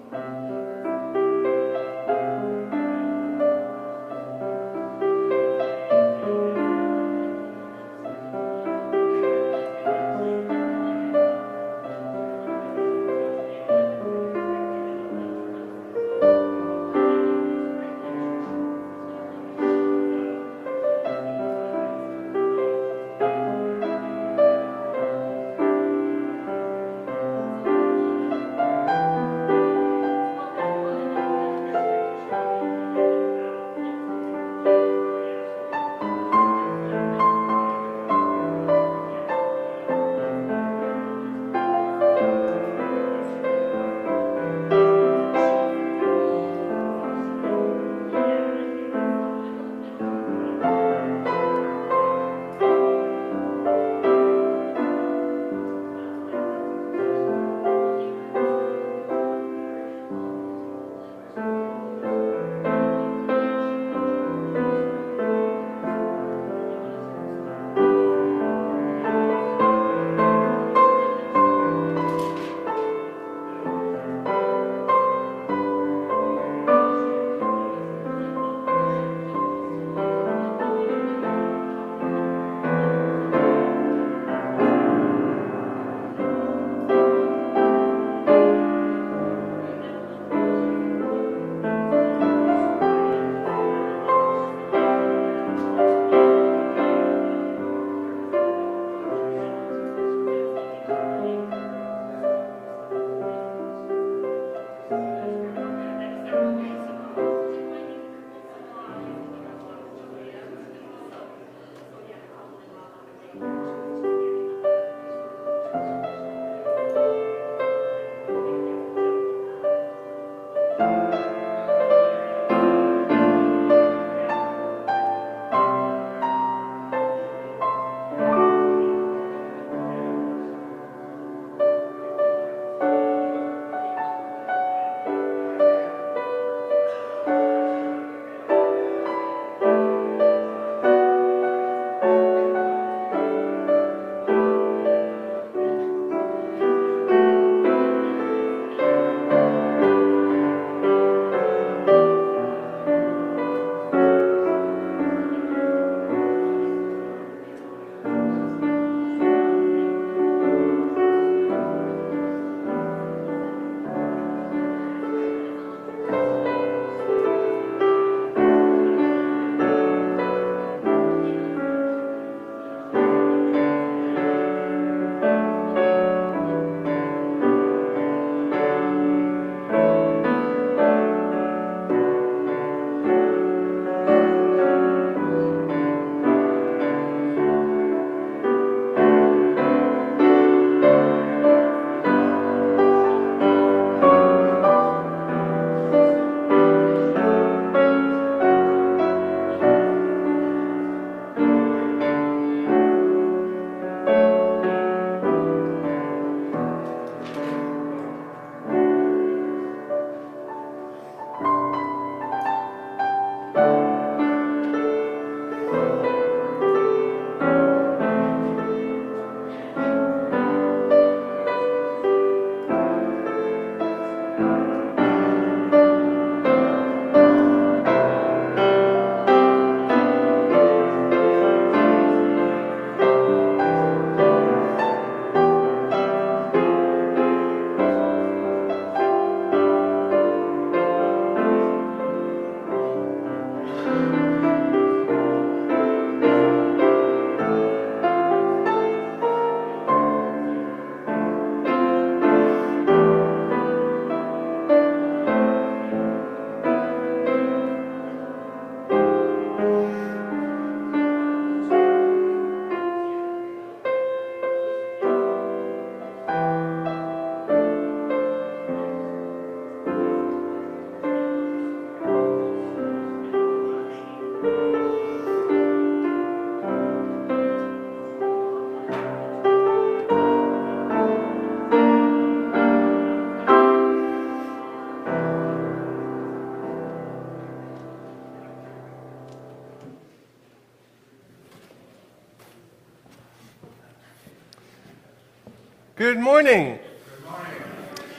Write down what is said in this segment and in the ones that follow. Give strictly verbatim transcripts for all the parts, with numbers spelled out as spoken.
Good morning. Good morning.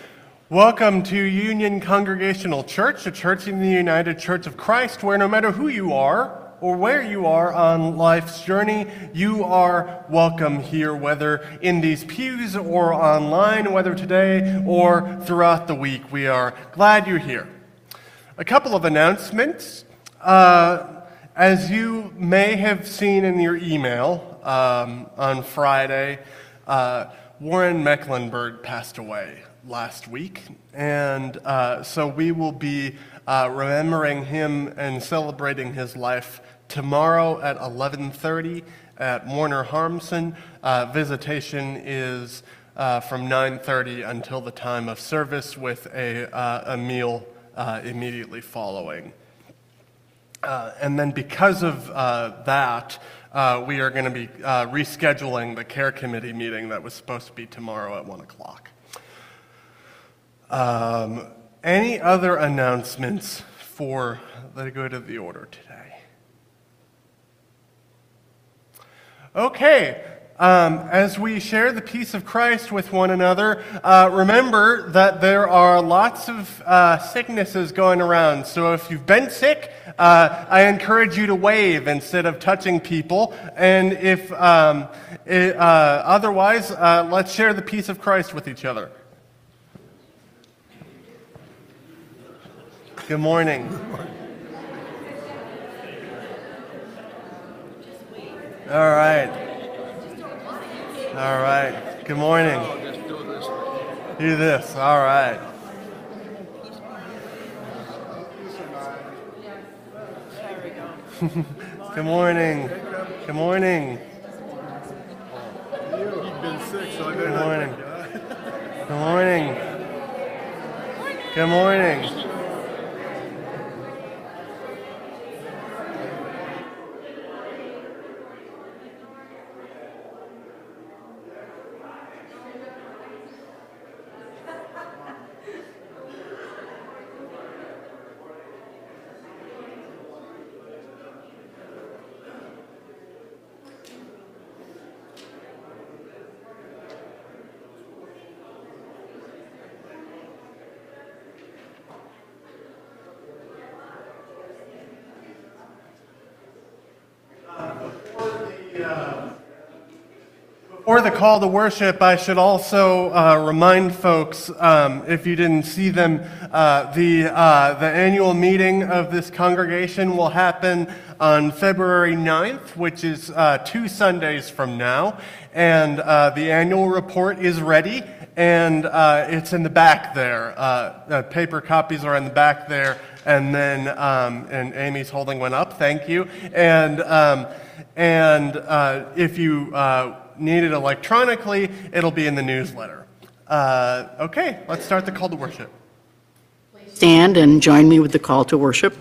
Welcome to Union Congregational Church, a church in the United Church of Christ, where no matter who you are or where you are on life's journey, you are welcome here, whether in these pews or online, whether today or throughout the week. We are glad you're here. A couple of announcements. Uh, as you may have seen in your email um, on Friday, uh, Warren Mecklenburg passed away last week, and uh, so we will be uh, remembering him and celebrating his life tomorrow at eleven thirty at Warner Harmson. Uh, visitation is uh, from nine thirty until the time of service, with a, uh, a meal uh, immediately following. Uh, and then because of uh, that, uh, we are going to be uh, rescheduling the care committee meeting that was supposed to be tomorrow at one o'clock. Um, any other announcements for the good of the order today? Okay, um, as we share the peace of Christ with one another, uh, remember that there are lots of uh, sicknesses going around. So if you've been sick, uh, I encourage you to wave instead of touching people. And if um, it, uh, otherwise, uh, let's share the peace of Christ with each other. Good morning. All right. All right. Good morning. Do this. All right. Good morning. Good morning. You've been sick, so I Good morning. Good morning. Good morning. Before the call to worship, I should also uh, remind folks, um, if you didn't see them, uh, the uh, the annual meeting of this congregation will happen on February ninth, which is uh, two Sundays from now, and uh, the annual report is ready, and uh, it's in the back there. Uh, the paper copies are in the back there, and then um, and Amy's holding one up. Thank you, and um, and uh, if you uh, need it electronically, it'll be in the newsletter. Uh, okay, let's start the call to worship. Stand and join me with the call to worship.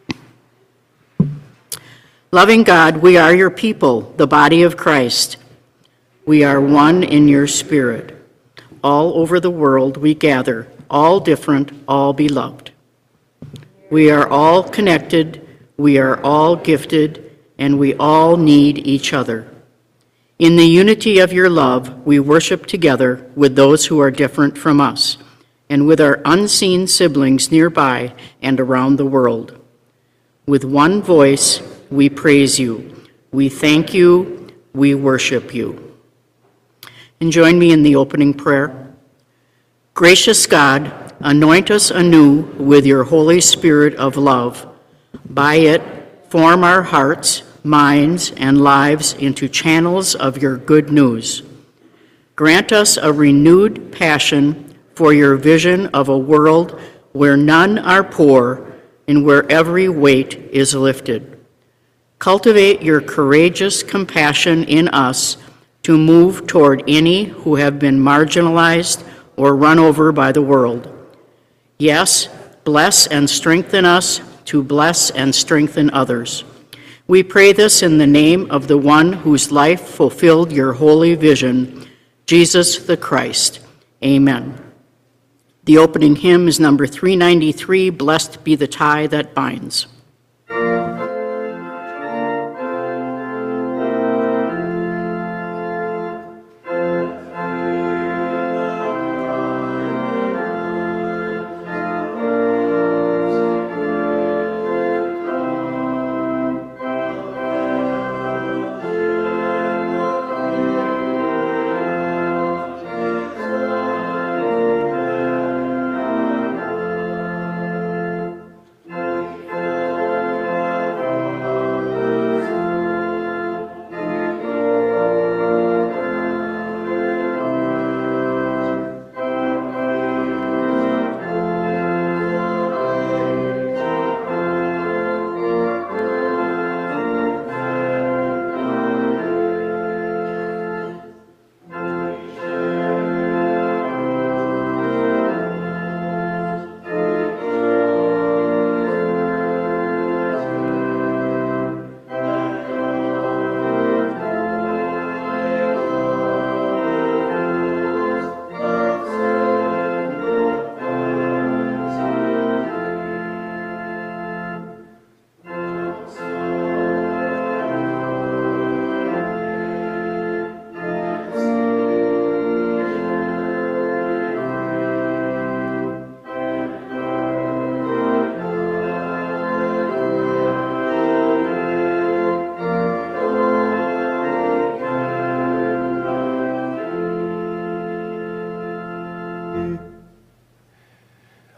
Loving God, we are your people, the body of Christ. We are one in your spirit. All over the world we gather, all different, all beloved. We are all connected, we are all gifted, and we all need each other. In the unity of your love, we worship together with those who are different from us, and with our unseen siblings nearby and around the world. With one voice, we praise you, we thank you, we worship you. And join me in the opening prayer. Gracious God, anoint us anew with your Holy Spirit of love. By it, form our hearts, minds, and lives into channels of your good news. Grant us a renewed passion for your vision of a world where none are poor and where every weight is lifted. Cultivate your courageous compassion in us to move toward any who have been marginalized or run over by the world. Yes, bless and strengthen us to bless and strengthen others. We pray this in the name of the one whose life fulfilled your holy vision, Jesus the Christ. Amen. The opening hymn is number three ninety-three, Blessed Be the Tie That Binds.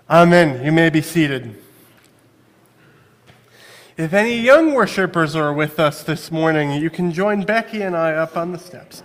Amen. You may be seated. If any young worshipers are with us this morning, you can join Becky and I up on the steps.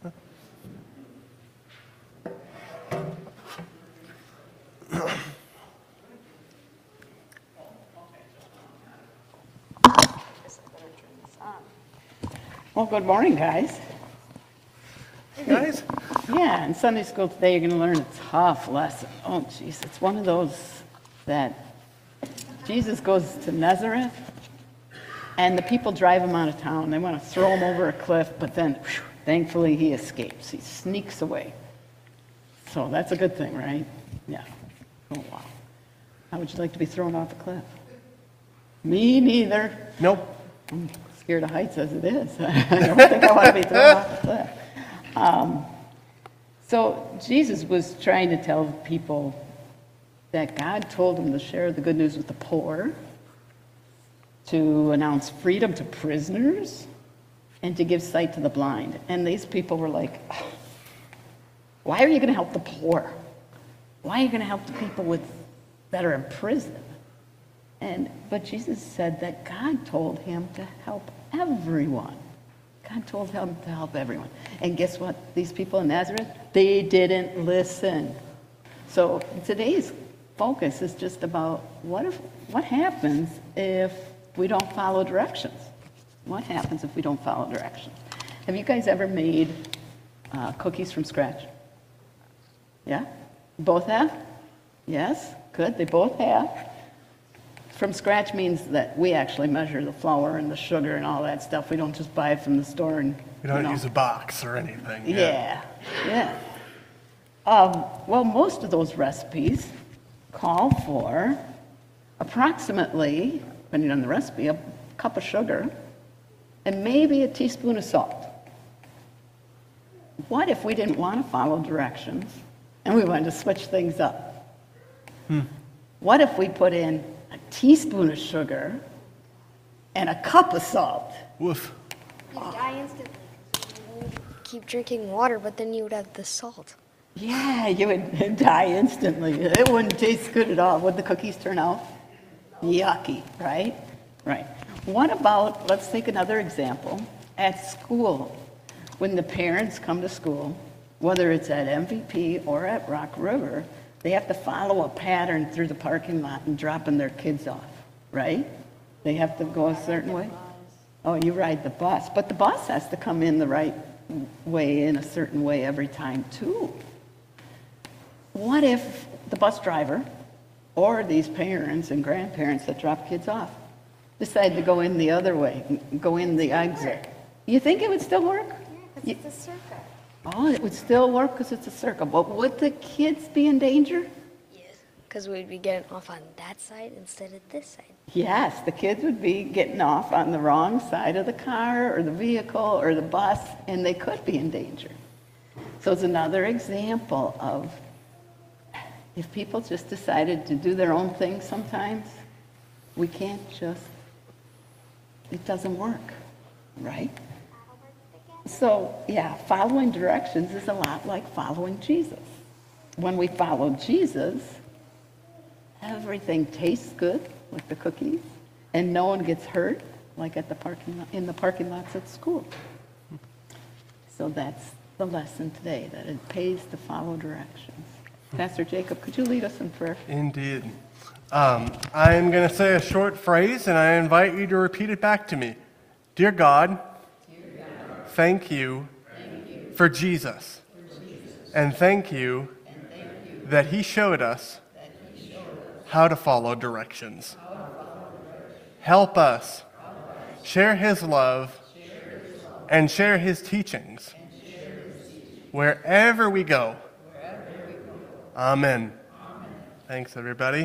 Well, good morning, guys. Hey, guys. Yeah, in Sunday school today, you're going to learn a tough lesson. Oh, jeez, it's one of those that Jesus goes to Nazareth, and the people drive him out of town. They want to throw him over a cliff, but then, whew, thankfully, he escapes. He sneaks away. So that's a good thing, right? Yeah. Oh, wow. How would you like to be thrown off a cliff? Me neither. Nope. I'm scared of heights as it is. I don't think I want to be thrown off a cliff. Um, so Jesus was trying to tell people that God told him to share the good news with the poor, to announce freedom to prisoners, and to give sight to the blind. And these people were like, why are you going to help the poor? Why are you going to help the people with that are in prison? And but Jesus said that God told him to help everyone. God told him to help everyone. And guess what? These people in Nazareth, they didn't listen. So today's focus is just about what if what happens if we don't follow directions? What happens if we don't follow directions? Have you guys ever made uh, cookies from scratch? Yeah? Both have? Yes? Good. They both have. From scratch means that we actually measure the flour and the sugar and all that stuff. We don't just buy it from the store and, We don't you know. use a box or anything. Yeah, yeah. Um, well, most of those recipes call for approximately, depending on the recipe, a cup of sugar and maybe a teaspoon of salt. What if we didn't want to follow directions and we wanted to switch things up? Hmm. What if we put in a teaspoon of sugar and a cup of salt? Woof. You'd die instantly. You would keep drinking water, but then you would have the salt. Yeah, you would die instantly. It wouldn't taste good at all. Would the cookies turn out? Yucky, right? Right. What about, let's take another example, at school. When the parents come to school, whether it's at M V P or at Rock River, they have to follow a pattern through the parking lot and dropping their kids off, right? They have to go a certain way. Oh, you ride the bus, but the bus has to come in the right way, in a certain way every time too. What if the bus driver or these parents and grandparents that drop kids off decide to go in the other way, go in the exit? You think it would still work? Yeah, because it's a circle. Oh, it would still work because it's a circle. But would the kids be in danger? Yes, because we'd be getting off on that side instead of this side. Yes, the kids would be getting off on the wrong side of the car or the vehicle or the bus, and they could be in danger. So it's another example of if people just decided to do their own thing sometimes, we can't just, it doesn't work, right? So, yeah, following directions is a lot like following Jesus. When we follow Jesus, everything tastes good, like the cookies, and no one gets hurt, like at the parking lot, in the parking lots at school. So that's the lesson today, that it pays to follow directions. Pastor Jacob, could you lead us in prayer? Indeed. Um, I am going to say a short phrase, and I invite you to repeat it back to me. Dear God, Thank you, thank you for, Jesus. for Jesus, and thank you, and thank you that He showed us, he showed us how to follow directions. To follow directions. Help us, Help us share, his love, share His love and share His teachings, share his teachings wherever, we go. wherever we go. Amen. Amen. Thanks, everybody.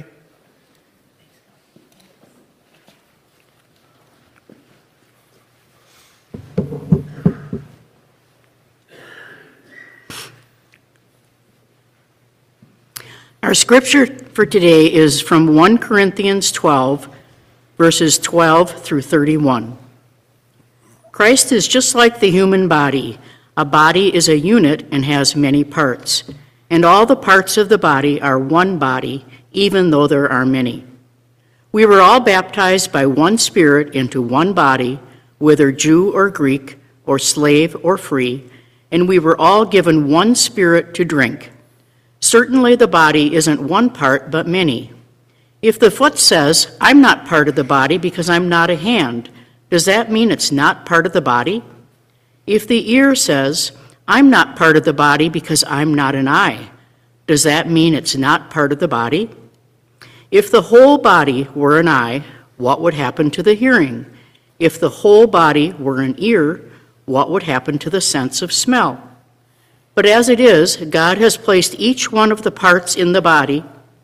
Our scripture for today is from First Corinthians twelve, verses twelve through thirty-one. Christ is just like the human body. A body is a unit and has many parts, and all the parts of the body are one body, even though there are many. We were all baptized by one Spirit into one body, whether Jew or Greek, or slave or free, and we were all given one Spirit to drink. Certainly the body isn't one part, but many. If the foot says, I'm not part of the body because I'm not a hand, does that mean it's not part of the body? If the ear says, I'm not part of the body because I'm not an eye, does that mean it's not part of the body? If the whole body were an eye, what would happen to the hearing? If the whole body were an ear, what would happen to the sense of smell? But as it is, God has placed each one of the parts in the body,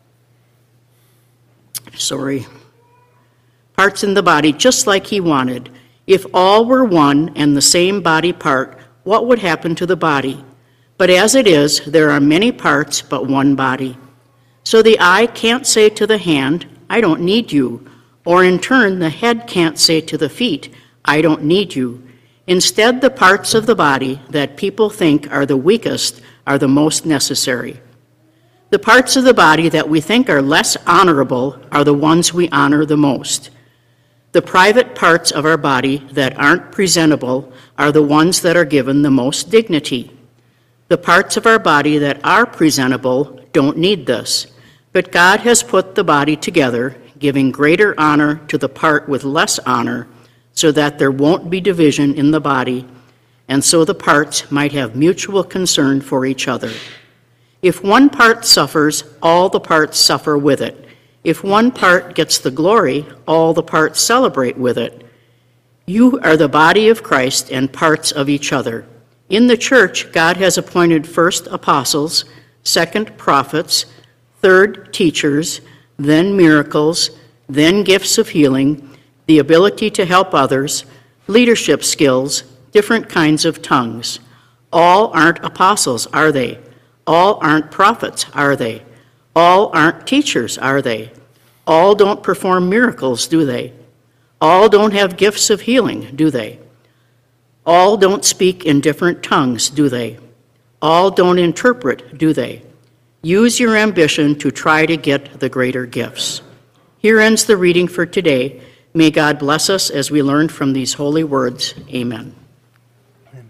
sorry, parts in the body just like he wanted. If all were one and the same body part, what would happen to the body? But as it is, there are many parts but one body. So the eye can't say to the hand, I don't need you, or in turn the head can't say to the feet, I don't need you. Instead, the parts of the body that people think are the weakest are the most necessary. The parts of the body that we think are less honorable are the ones we honor the most. The private parts of our body that aren't presentable are the ones that are given the most dignity. The parts of our body that are presentable don't need this, but God has put the body together, giving greater honor to the part with less honor, so that there won't be division in the body, and so the parts might have mutual concern for each other. If one part suffers, all the parts suffer with it. If one part gets the glory, all the parts celebrate with it. You are the body of Christ and parts of each other. In the church, God has appointed first apostles, second prophets, third teachers, then miracles, then gifts of healing, the ability to help others, leadership skills, different kinds of tongues. All aren't apostles, are they? All aren't prophets, are they? All aren't teachers, are they? All don't perform miracles, do they? All don't have gifts of healing, do they? All don't speak in different tongues, do they? All don't interpret, do they? Use your ambition to try to get the greater gifts. Here ends the reading for today. May God bless us as we learn from these holy words. Amen. Amen.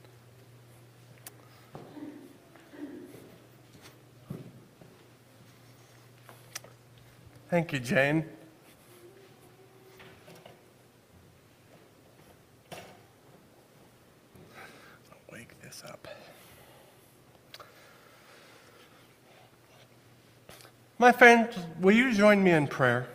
Thank you, Jane. I'll wake this up. My friends, will you join me in prayer?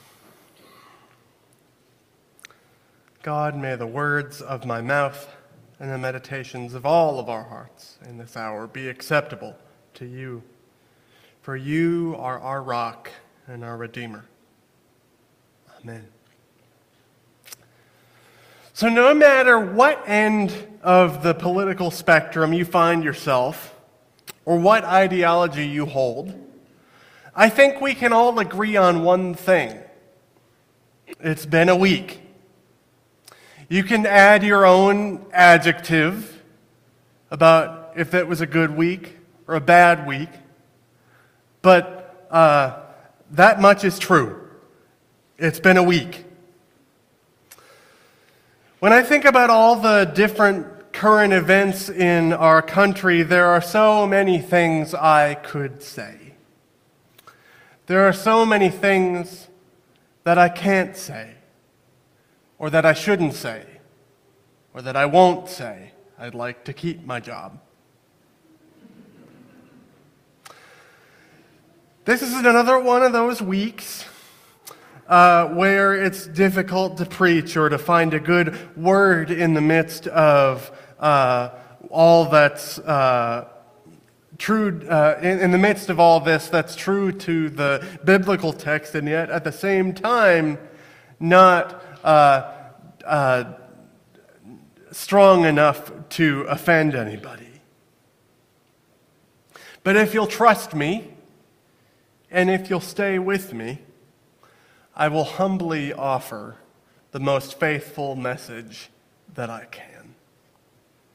God, may the words of my mouth and the meditations of all of our hearts in this hour be acceptable to you, for you are our rock and our Redeemer. Amen. So no matter what end of the political spectrum you find yourself, or what ideology you hold, I think we can all agree on one thing. It's been a week. You can add your own adjective about if it was a good week or a bad week, but uh, that much is true. It's been a week. When I think about all the different current events in our country, there are so many things I could say. There are so many things that I can't say, or that I shouldn't say, or that I won't say. I'd like to keep my job. This is another one of those weeks uh, where it's difficult to preach or to find a good word in the midst of uh, all that's uh, true, uh, in, in the midst of all this that's true to the biblical text, and yet at the same time not uh, uh, strong enough to offend anybody. But if you'll trust me, and if you'll stay with me, I will humbly offer the most faithful message that I can.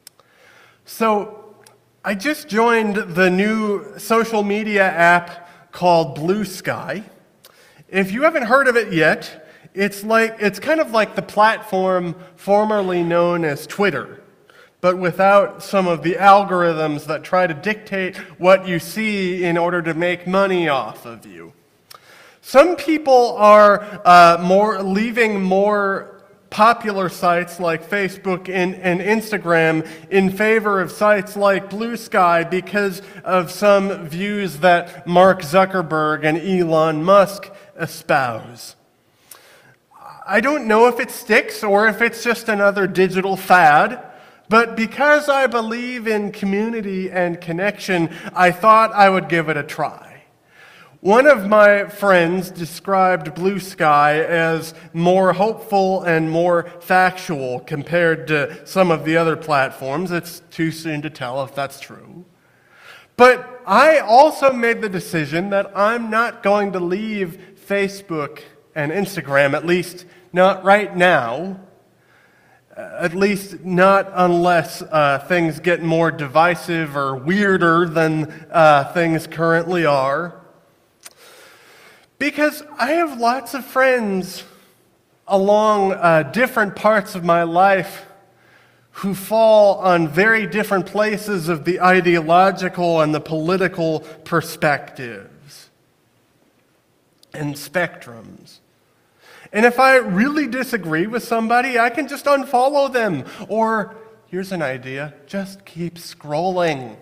So, I just joined the new social media app called Blue Sky. If you haven't heard of it yet, it's like it's kind of like the platform formerly known as Twitter, but without some of the algorithms that try to dictate what you see in order to make money off of you. Some people are uh, more leaving more popular sites like Facebook and, and Instagram in favor of sites like Blue Sky because of some views that Mark Zuckerberg and Elon Musk espouse. I don't know if it sticks or if it's just another digital fad, but because I believe in community and connection, I thought I would give it a try. One of my friends described Blue Sky as more hopeful and more factual compared to some of the other platforms. It's too soon to tell if that's true. But I also made the decision that I'm not going to leave Facebook and Instagram, at least not right now, at least not unless uh, things get more divisive or weirder than uh, things currently are. Because I have lots of friends along uh, different parts of my life who fall on very different places of the ideological and the political perspectives and spectrums. And if I really disagree with somebody, I can just unfollow them. Or, here's an idea, just keep scrolling.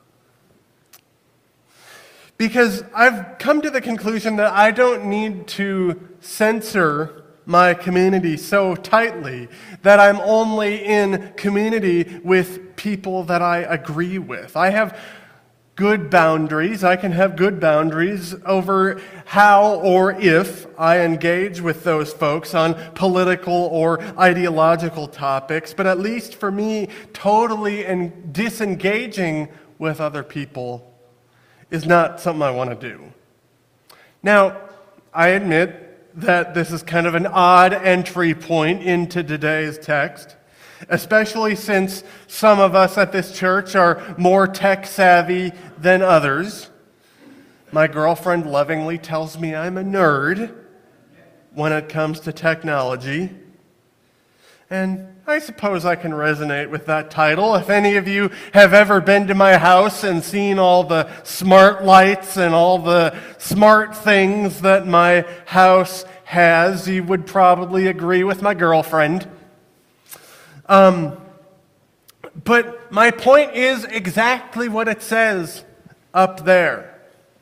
Because I've come to the conclusion that I don't need to censor my community so tightly that I'm only in community with people that I agree with. I have good boundaries. I can have good boundaries over how or if I engage with those folks on political or ideological topics, but at least for me, totally and disengaging with other people is not something I want to do. Now, I admit that this is kind of an odd entry point into today's text, especially since some of us at this church are more tech-savvy than others. My girlfriend lovingly tells me I'm a nerd when it comes to technology. And I suppose I can resonate with that title. If any of you have ever been to my house and seen all the smart lights and all the smart things that my house has, you would probably agree with my girlfriend. Um, but my point is exactly what it says up there.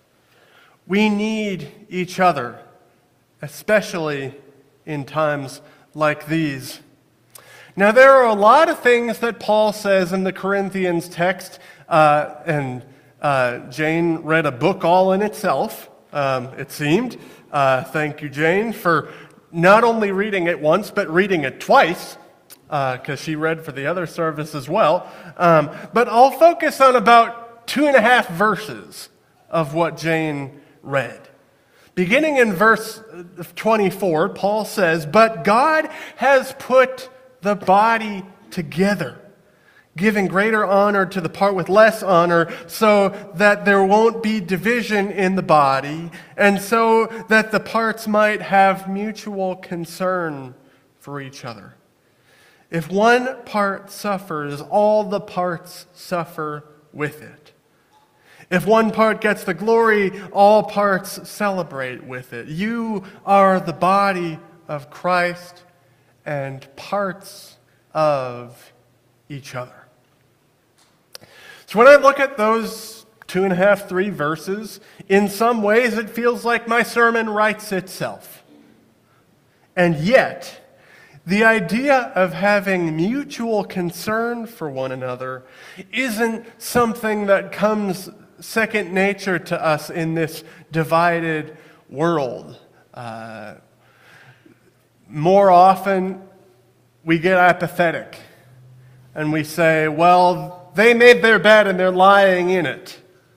We need each other, especially in times like these. Now, there are a lot of things that Paul says in the Corinthians text, uh, and uh, Jane read a book all in itself, um, it seemed. Uh, thank you, Jane, for not only reading it once, but reading it twice, because uh, she read for the other service as well. Um, but I'll focus on about two and a half verses of what Jane read. Beginning in verse twenty-four, Paul says, "But God has put the body together, giving greater honor to the part with less honor, so that there won't be division in the body, and so that the parts might have mutual concern for each other. If one part suffers, all the parts suffer with it. If one part gets the glory, all parts celebrate with it. You are the body of Christ and parts of each other." So when I look at those two and a half, three verses, in some ways it feels like my sermon writes itself. And yet, the idea of having mutual concern for one another isn't something that comes second nature to us in this divided world. Uh, more often, we get apathetic and we say, well, they made their bed and they're lying in it.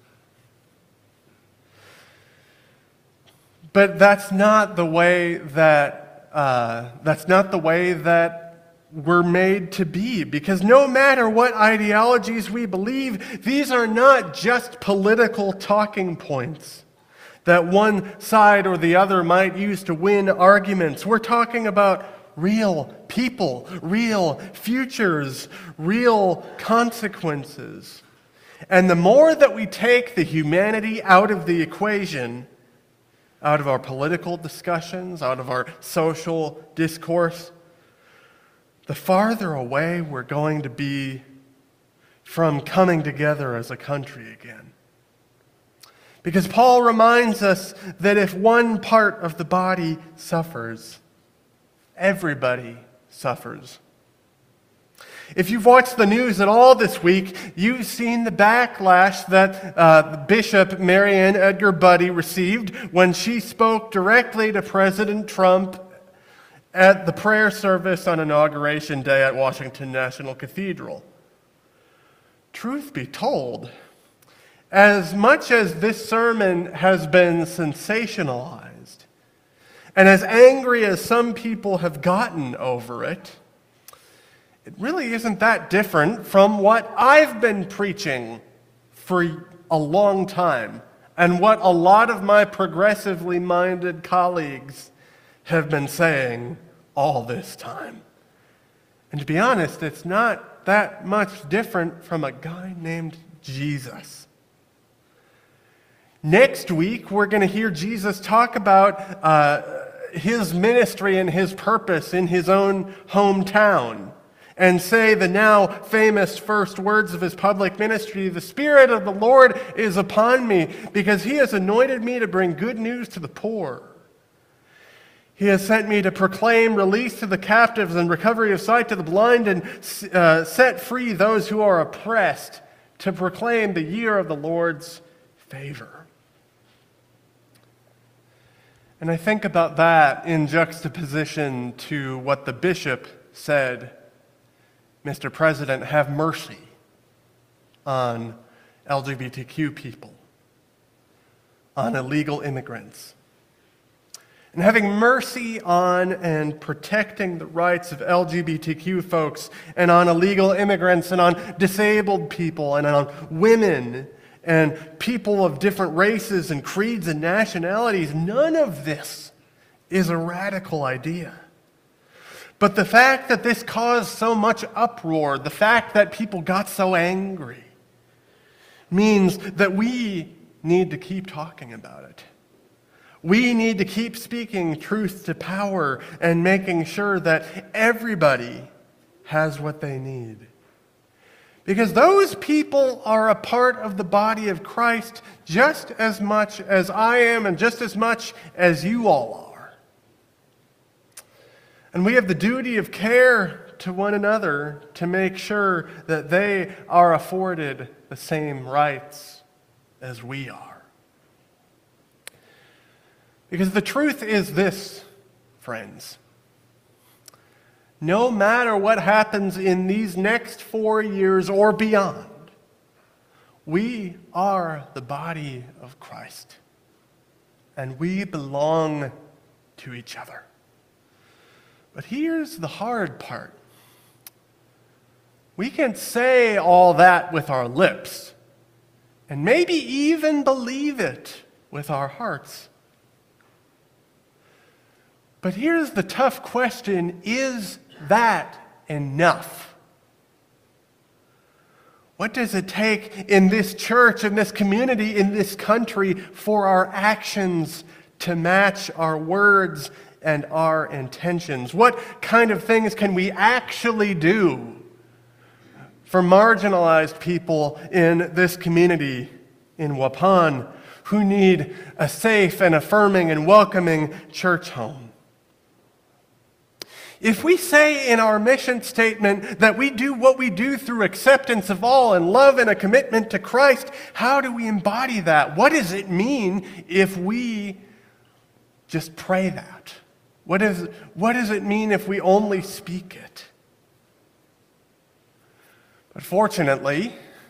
But that's not the way that uh, that's not the way that we're made to be. Because no matter what ideologies we believe, these are not just political talking points. that one side or the other might use to win arguments. We're talking about real people, real futures, real consequences. And the more that we take the humanity out of the equation, out of our political discussions, out of our social discourse, the farther away we're going to be from coming together as a country again. Because Paul reminds us that if one part of the body suffers, everybody suffers. If you've watched the news at all this week, you've seen the backlash that uh, Bishop Marianne Edgar Budde received when she spoke directly to President Trump at the prayer service on Inauguration Day at Washington National Cathedral. Truth be told, as much as this sermon has been sensationalized, and as angry as some people have gotten over it, it really isn't that different from what I've been preaching for a long time, and what a lot of my progressively minded colleagues have been saying all this time. And to be honest, it's not that much different from a guy named Jesus. Next week, we're going to hear Jesus talk about uh, his ministry and his purpose in his own hometown, and say the now famous first words of his public ministry, "The Spirit of the Lord is upon me, because he has anointed me to bring good news to the poor. He has sent me to proclaim release to the captives and recovery of sight to the blind, and uh, set free those who are oppressed, to proclaim the year of the Lord's favor." And I think about that in juxtaposition to what the bishop said: "Mister President, have mercy on L G B T Q people, on illegal immigrants, and having mercy on and protecting the rights of L G B T Q folks, and on illegal immigrants, and on disabled people, and on women, and people of different races and creeds and nationalities." None of this is a radical idea. But the fact that this caused so much uproar, the fact that people got so angry, means that we need to keep talking about it. We need to keep speaking truth to power and making sure that everybody has what they need. Because those people are a part of the body of Christ just as much as I am, and just as much as you all are. And we have the duty of care to one another to make sure that they are afforded the same rights as we are. Because the truth is this, friends. No matter what happens in these next four years or beyond, we are the body of Christ, and we belong to each other. But here's the hard part. We can say all that with our lips, and maybe even believe it with our hearts. But here's the tough question: is that enough? What does it take in this church, in this community, in this country, for our actions to match our words and our intentions? What kind of things can we actually do for marginalized people in this community in Waupun who need a safe and affirming and welcoming church home? If we say in our mission statement that we do what we do through acceptance of all and love and a commitment to Christ, how do we embody that? What does it mean if we just pray that? What, is, what does it mean if we only speak it? But fortunately,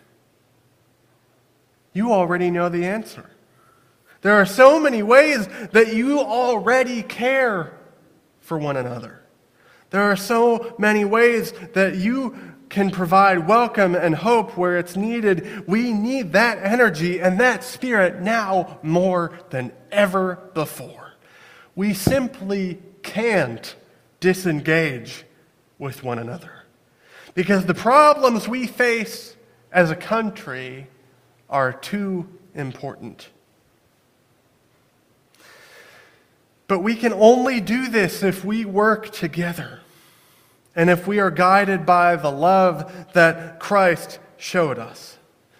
you already know the answer. There are so many ways that you already care for one another. There are so many ways that you can provide welcome and hope where it's needed. We need that energy and that spirit now more than ever before. We simply can't disengage with one another because the problems we face as a country are too important. But we can only do this if we work together and if we are guided by the love that Christ showed us.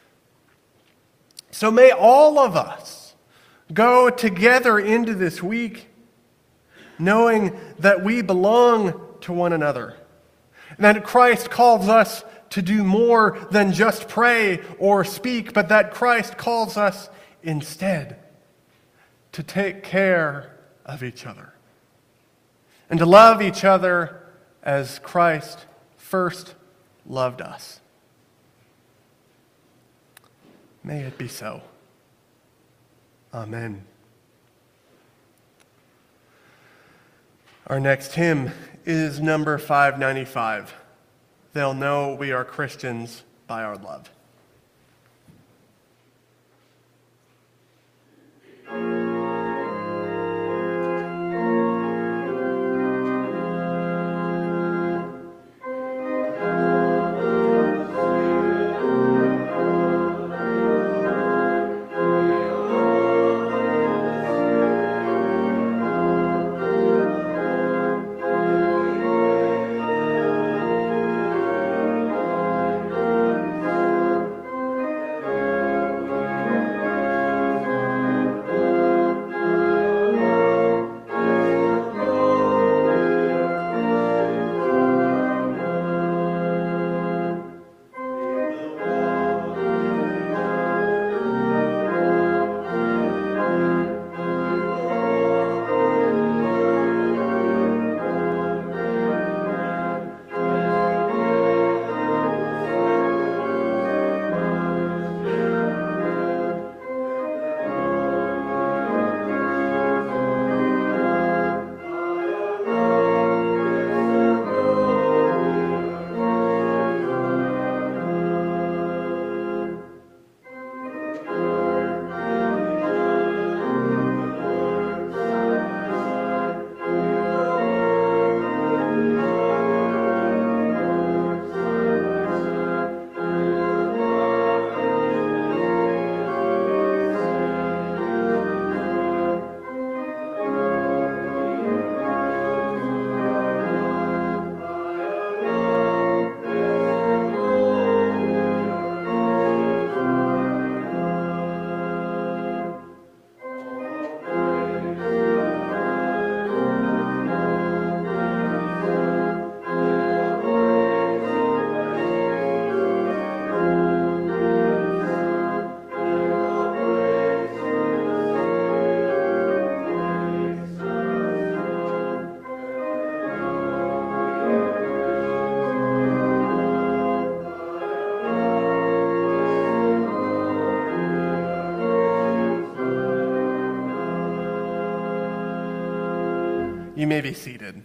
So may all of us go together into this week knowing that we belong to one another, and that Christ calls us to do more than just pray or speak, but that Christ calls us instead to take care of each other and to love each other as Christ first loved us. May it be so. Amen. Our next hymn is number five ninety-five. They'll know we are Christians by our love. You may be seated.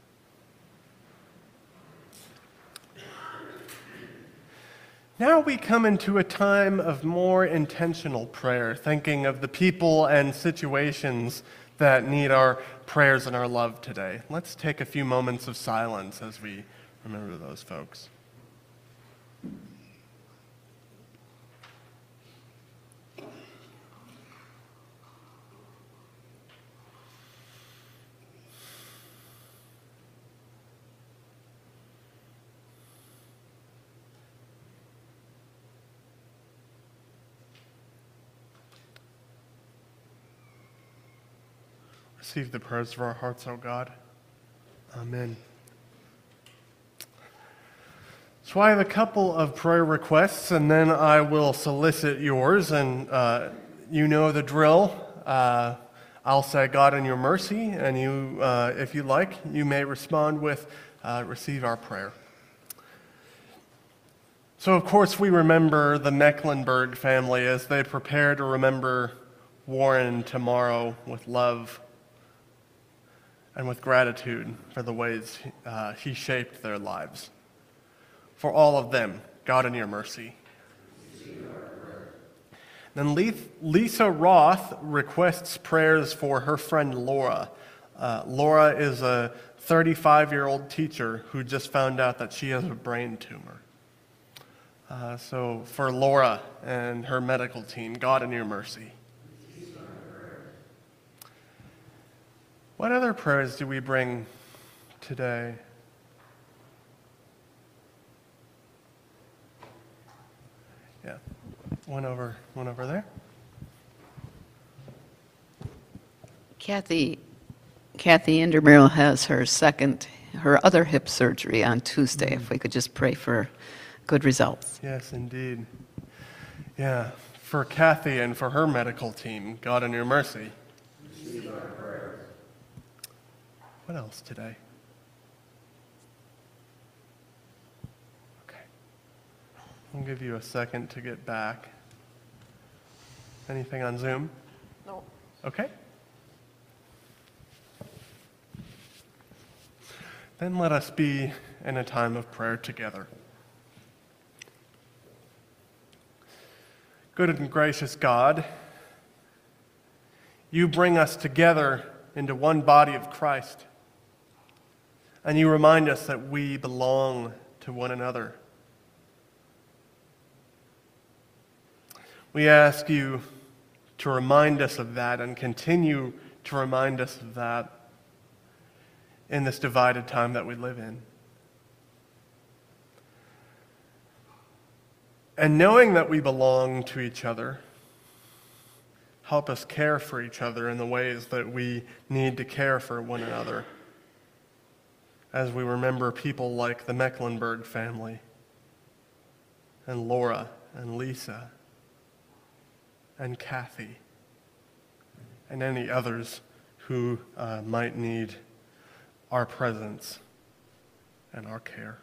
Now we come into a time of more intentional prayer, thinking of the people and situations that need our prayers and our love today. Let's take a few moments of silence as we remember those folks. Receive the prayers of our hearts, O God. Amen. So I have a couple of prayer requests, and then I will solicit yours, and uh, you know the drill. Uh, I'll say, God, in your mercy, and you, uh, if you like, you may respond with, uh, receive our prayer. So, of course, we remember the Mecklenburg family as they prepare to remember Warren tomorrow with love and with gratitude for the ways uh, he shaped their lives. For all of them, God in your mercy. Then Lisa Roth requests prayers for her friend Laura. Uh, Laura is a thirty-five-year-old teacher who just found out that she has a brain tumor. Uh, so for Laura and her medical team, God in your mercy. What other prayers do we bring today? Yeah, one over, one over there. Kathy, Kathy Indermill has her second, her other hip surgery on Tuesday. If we could just pray for good results. Yes, indeed. Yeah, for Kathy and for her medical team, God in your mercy. Receive our prayers. What else today? Okay. I'll give you a second to get back. Anything on Zoom? No. Okay. Then let us be in a time of prayer together. Good and gracious God, you bring us together into one body of Christ, and you remind us that we belong to one another. We ask you to remind us of that and continue to remind us of that in this divided time that we live in. And knowing that we belong to each other, help us care for each other in the ways that we need to care for one another, as we remember people like the Mecklenburg family, and Laura, and Lisa, and Kathy, and any others who uh, might need our presence and our care.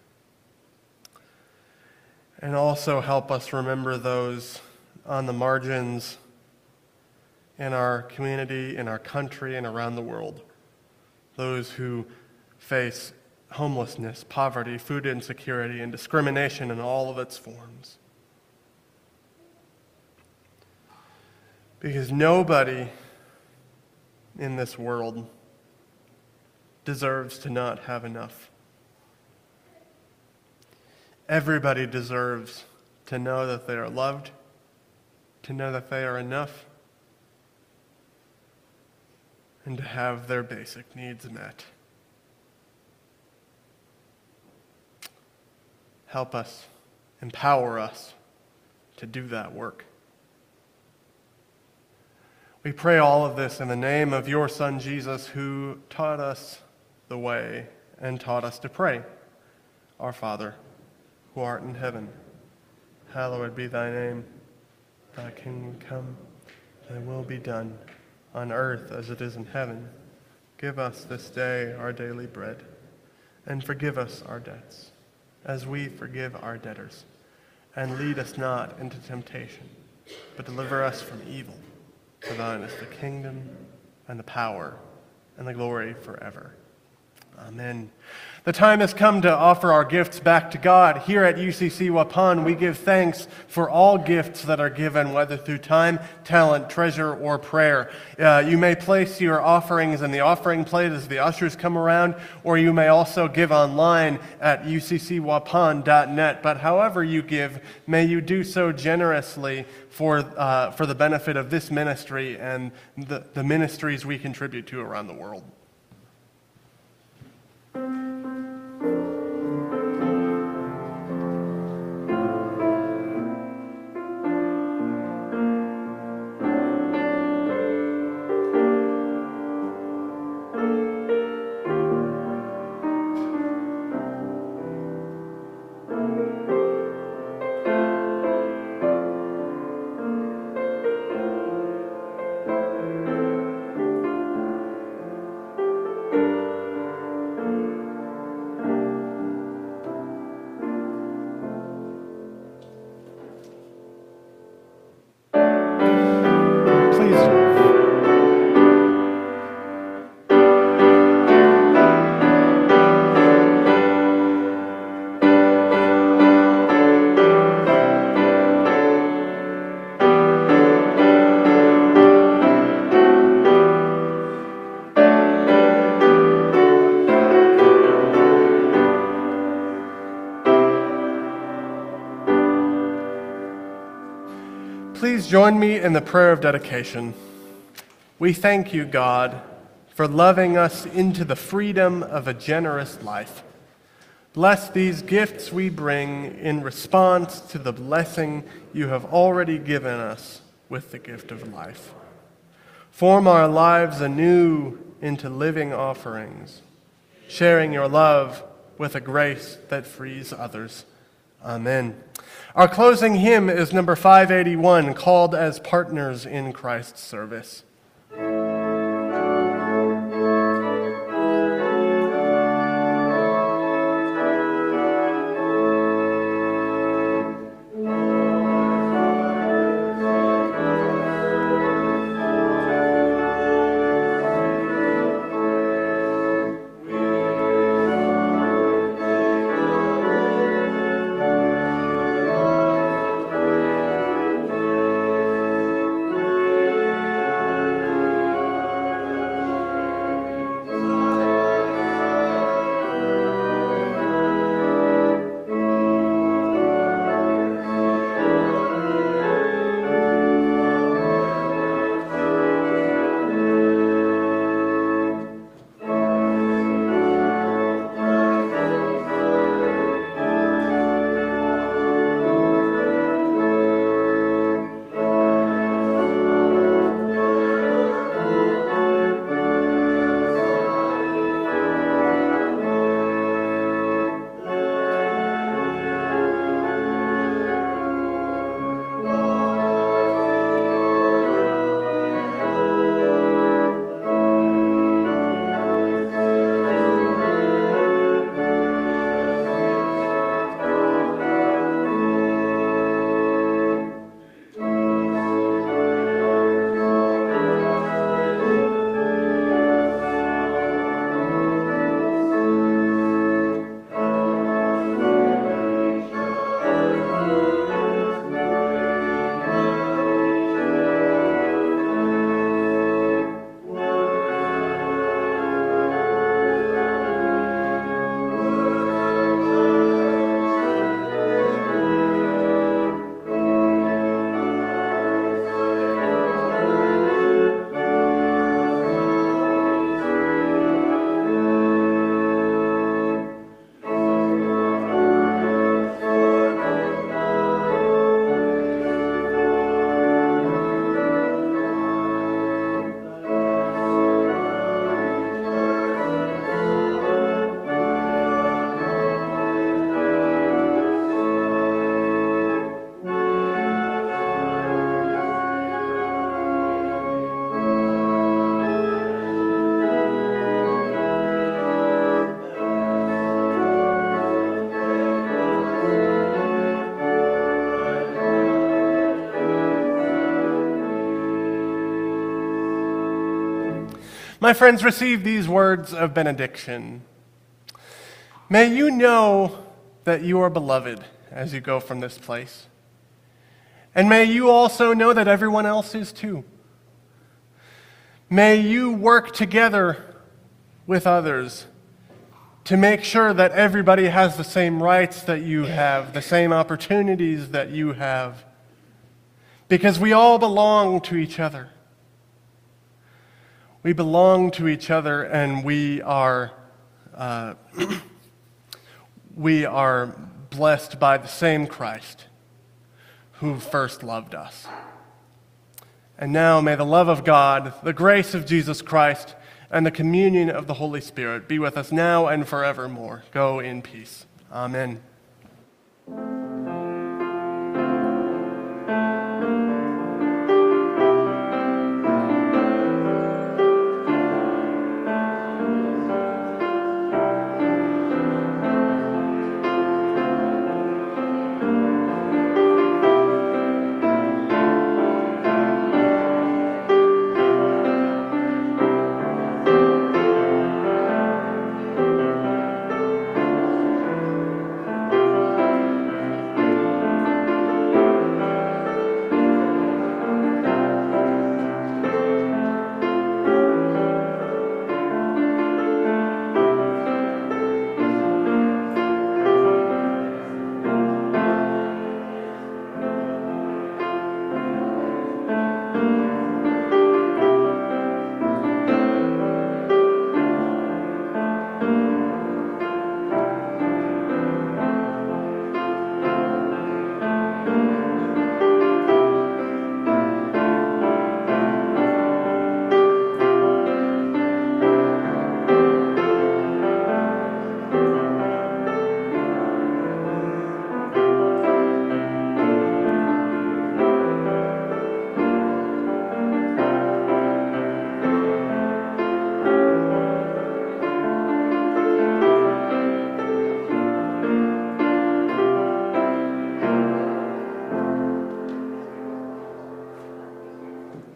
And also help us remember those on the margins in our community, in our country, and around the world. Those who face homelessness, poverty, food insecurity, and discrimination in all of its forms. Because nobody in this world deserves to not have enough. Everybody deserves to know that they are loved, to know that they are enough, and to have their basic needs met. Help us, empower us to do that work. We pray all of this in the name of your Son, Jesus, who taught us the way and taught us to pray. Our Father, who art in heaven, hallowed be thy name. Thy kingdom come, thy will be done, on earth as it is in heaven. Give us this day our daily bread, and forgive us our debts, as we forgive our debtors. And lead us not into temptation, but deliver us from evil. For thine is the kingdom, and the power, and the glory forever. Amen. The time has come to offer our gifts back to God. Here at U C C Waupun, we give thanks for all gifts that are given, whether through time, talent, treasure, or prayer. Uh, you may place your offerings in the offering plate as the ushers come around, or you may also give online at u c c waupun dot net. But however you give, may you do so generously for, uh, for the benefit of this ministry and the, the ministries we contribute to around the world. Please join me in the prayer of dedication. We thank you, God, for loving us into the freedom of a generous life. Bless these gifts we bring in response to the blessing you have already given us with the gift of life. Form our lives anew into living offerings, sharing your love with a grace that frees others. Amen. Our closing hymn is number five eighty-one, called as Partners in Christ's Service. My friends, receive these words of benediction. May you know that you are beloved as you go from this place. And may you also know that everyone else is too. May you work together with others to make sure that everybody has the same rights that you have, the same opportunities that you have, because we all belong to each other. We belong to each other, and we are uh, we are blessed by the same Christ who first loved us. And now may the love of God, the grace of Jesus Christ, and the communion of the Holy Spirit be with us now and forevermore. Go in peace. Amen.